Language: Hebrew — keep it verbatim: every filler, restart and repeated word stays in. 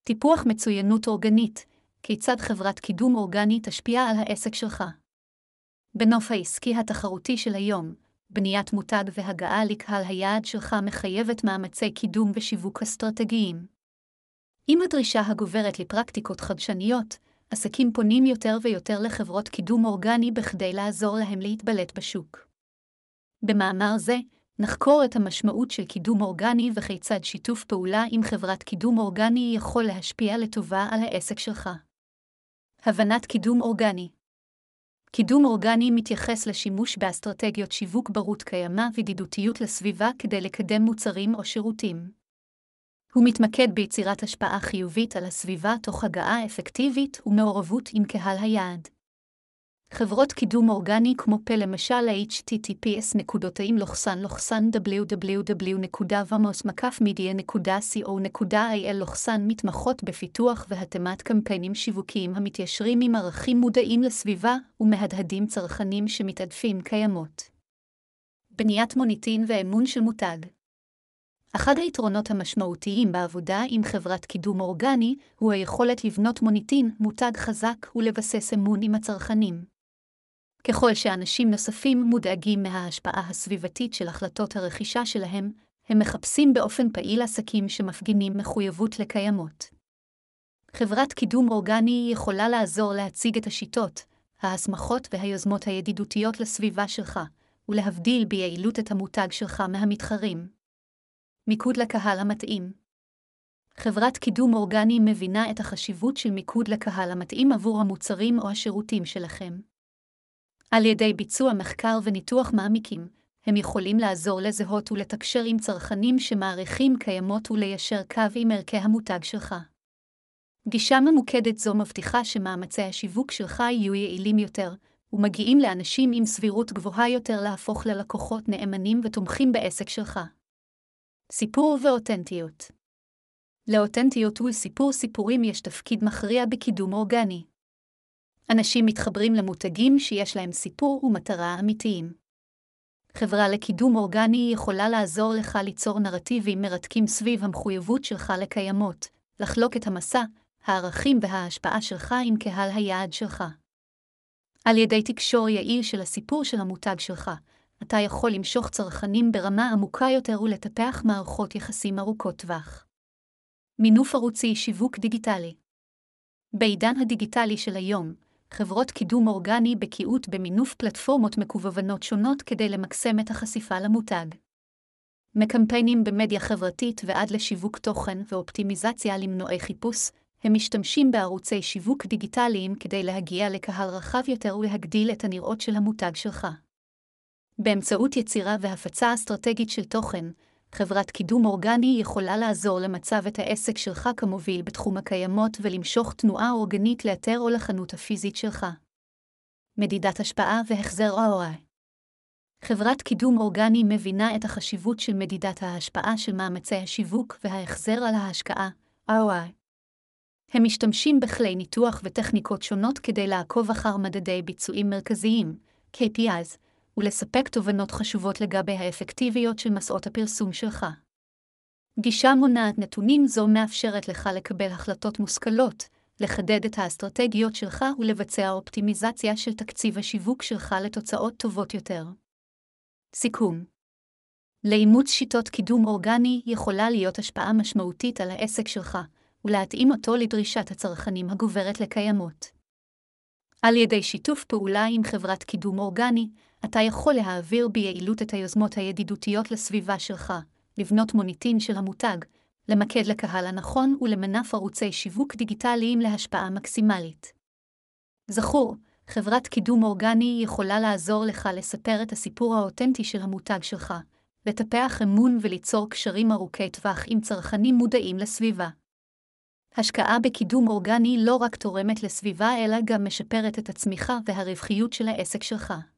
טיפוח מצוינות אורגנית, כיצד חברת קידום אורגני תשפיע על העסק שלך. בנוף העסקי התחרותי של היום, בניית מותג והגעה לקהל היעד שלך מחייבת מאמצי קידום ושיווק אסטרטגיים. עם הדרישה הגוברת לפרקטיקות חדשניות, עסקים פונים יותר ויותר לחברות קידום אורגני בכדי לעזור להם להתבלט בשוק. במאמר זה, נחקור את המשמעות של קידום אורגני וכיצד שיתוף פעולה עם חברת קידום אורגני יכול להשפיע לטובה על העסק שלך. הבנת קידום אורגני. קידום אורגני מתייחס לשימוש באסטרטגיות שיווק ברות קיימא וידידותיות לסביבה כדי לקדם מוצרים או שירותים. הוא מתמקד ביצירת השפעה חיובית על הסביבה תוך הגעה אפקטיבית ומעורבות עם קהל היעד. חברות קידום אורגני כמו פה למשל אייץ' טי טי פי אס דבליו דבליו דבליו נקודה ומוס מקף מדיה נקודה קו נקודה איי אל מתמחות בפיתוח והתאמת קמפיינים שיווקיים המתיישרים עם ערכים מודעים לסביבה ומהדהדים צרכנים שמתעדפים קיימות. בניית מוניטין ואמון של מותג. אחד היתרונות המשמעותיים בעבודה עם חברת קידום אורגני הוא היכולת לבנות מוניטין, מותג חזק ולבסס אמון עם הצרכנים. ככל שאנשים נוספים מודאגים מההשפעה הסביבתית של החלטות הרכישה שלהם, הם מחפשים באופן פעיל עסקים שמפגינים מחויבות לקיימות. חברת קידום אורגני יכולה לעזור להציג את השיטות, ההסמכות והיוזמות הידידותיות לסביבה שלך, ולהבדיל ביעילות את המותג שלך מהמתחרים. מיקוד לקהל המתאים. חברת קידום אורגני מבינה את החשיבות של מיקוד לקהל המתאים עבור המוצרים או השירותים שלכם. על ידי ביצוע מחקר וניתוח מעמיקים, הם יכולים לעזור לזהות ולתקשר עם צרכנים שמעריכים קיימות וליישר קו עם ערכי המותג שלך. גישה ממוקדת זו מבטיחה שמאמצי השיווק שלך יהיו יעילים יותר, ומגיעים לאנשים עם סבירות גבוהה יותר להפוך ללקוחות נאמנים ותומכים בעסק שלך. סיפור ואותנטיות. לאותנטיות ולסיפור סיפורים יש תפקיד מכריע בקידום אורגני. אנשים מתחברים למותגים שיש להם סיפור ומטרה אמיתיים. חברה לקידום אורגני יכולה לעזור לך ליצור נרטיבים מרתקים סביב המחויבות שלך לקיימות, לחלוק את המסע, הערכים וההשפעה שלך עם קהל היעד שלך. על ידי תקשור יעיל של הסיפור של המותג שלך, אתה יכול למשוך צרכנים ברמה עמוקה יותר ולטפח מערכות יחסים ארוכות טווח. מינוף ערוצי שיווק דיגיטלי. בעידן הדיגיטלי של היום, חברות קידום אורגני בקיאות במינוף פלטפורמות מקוונות שונות כדי למקסם את החשיפה למותג. מקמפיינים במדיה חברתית ועד לשיווק תוכן ואופטימיזציה למנועי חיפוש, הם משתמשים בערוצי שיווק דיגיטליים כדי להגיע לקהל רחב יותר ולהגדיל את הנראות של המותג שלך. באמצעות יצירה והפצה אסטרטגית של תוכן, חברת קידום אורגני יכולה לעזור למצב את העסק שלך כמוביל בתחום הקיימות ולמשוך תנועה אורגנית לאתר או לחנות הפיזית שלך. מדידת השפעה והחזר אר או איי. חברת קידום אורגני מבינה את החשיבות של מדידת ההשפעה של מאמצי השיווק וההחזר על ההשקעה, אר או איי. הם משתמשים בכלי ניתוח וטכניקות שונות כדי לעקוב אחר מדדי ביצועים מרכזיים, קיי פי איז, ולספק תובנות חשובות לגבי האפקטיביות של מסעות הפרסום שלך. גישה מונעת נתונים זו מאפשרת לך לקבל החלטות מושכלות, לחדד את האסטרטגיות שלך ולבצע אופטימיזציה של תקציב השיווק שלך לתוצאות טובות יותר. סיכום. לאימוץ שיטות קידום אורגני יכולה להיות השפעה משמעותית על העסק שלך, ולהתאים אותו לדרישת הצרכנים הגוברת לקיימות. על ידי שיתוף פעולה עם חברת קידום אורגני, אתה יכול להעביר ביעילות את היוזמות הידידותיות לסביבה שלך, לבנות מוניטין של המותג, למקד לקהל הנכון ולמנף ערוצי שיווק דיגיטליים להשפעה מקסימלית. זכור, חברת קידום אורגני יכולה לעזור לך לספר את הסיפור האותנטי של המותג שלך, לטפח אמון וליצור קשרים ארוכי טווח עם צרכנים מודעים לסביבה. השקעה בקידום אורגני לא רק תורמת לסביבה אלא גם משפרת את הצמיחה והרווחיות של העסק שלך.